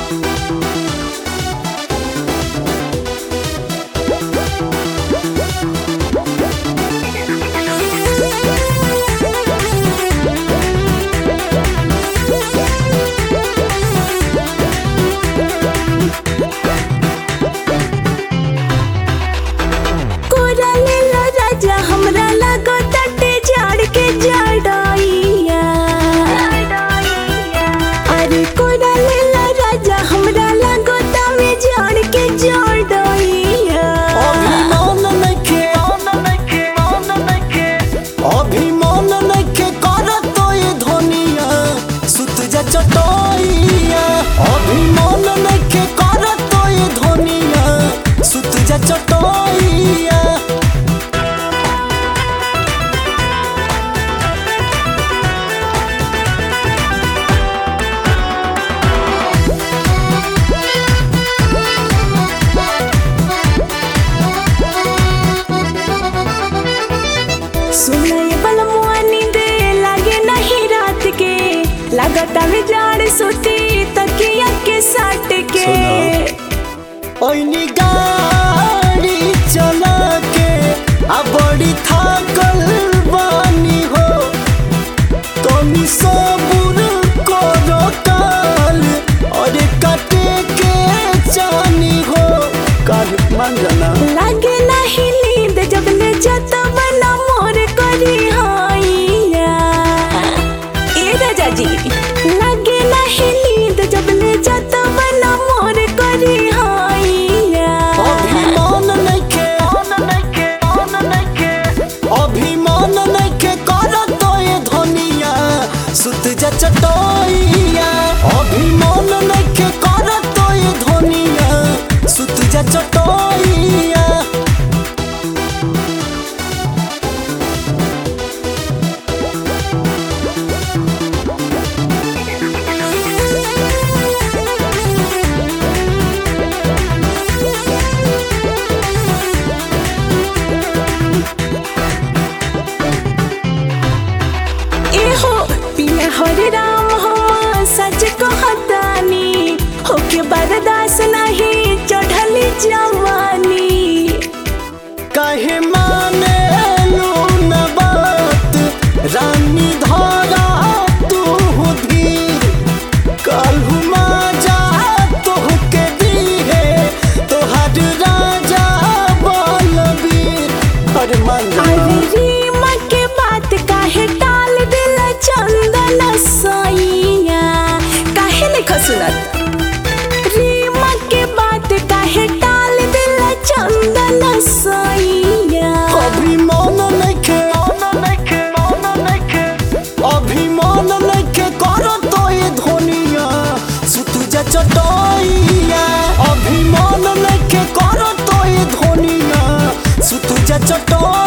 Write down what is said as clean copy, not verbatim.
लगता में जाड़ सुती तकिया के साट के ओइनी गाड़ी चला के आ बड़ी थाकल बानी हो कमी सबूर करो काल और काटे के चानी हो काल मान जाना लागे नहीं नींद जब ले जाता बना मोर करी हाइया ए राजा जी लागे नहीं नींद जब ले जाता बना मोर करी हाइया अभिमान नइखे करत ये धनिया सुत जा चटोइया अभिमान नइखे करत ये धनिया सुत जा चटोइया हरे राम हम सच कहतानी होके बर्दाश्त नहीं चढ़ली जवानी कहे माने लो न बात रानी धरा तू धीर काल्हू माजा तोहके दी है तोहर राजा बलबीर अरे मान जा रीमा के बात काहे टाल दिल चंदन सैया काहे नहीं खसुनत रीमा के बात काहे टाल दिल चंदन सैया अभिमान नइखे करत ये धनिया सुत जा चटोइया अभिमान नइखे करत ये धनिया सुत जा चटोइया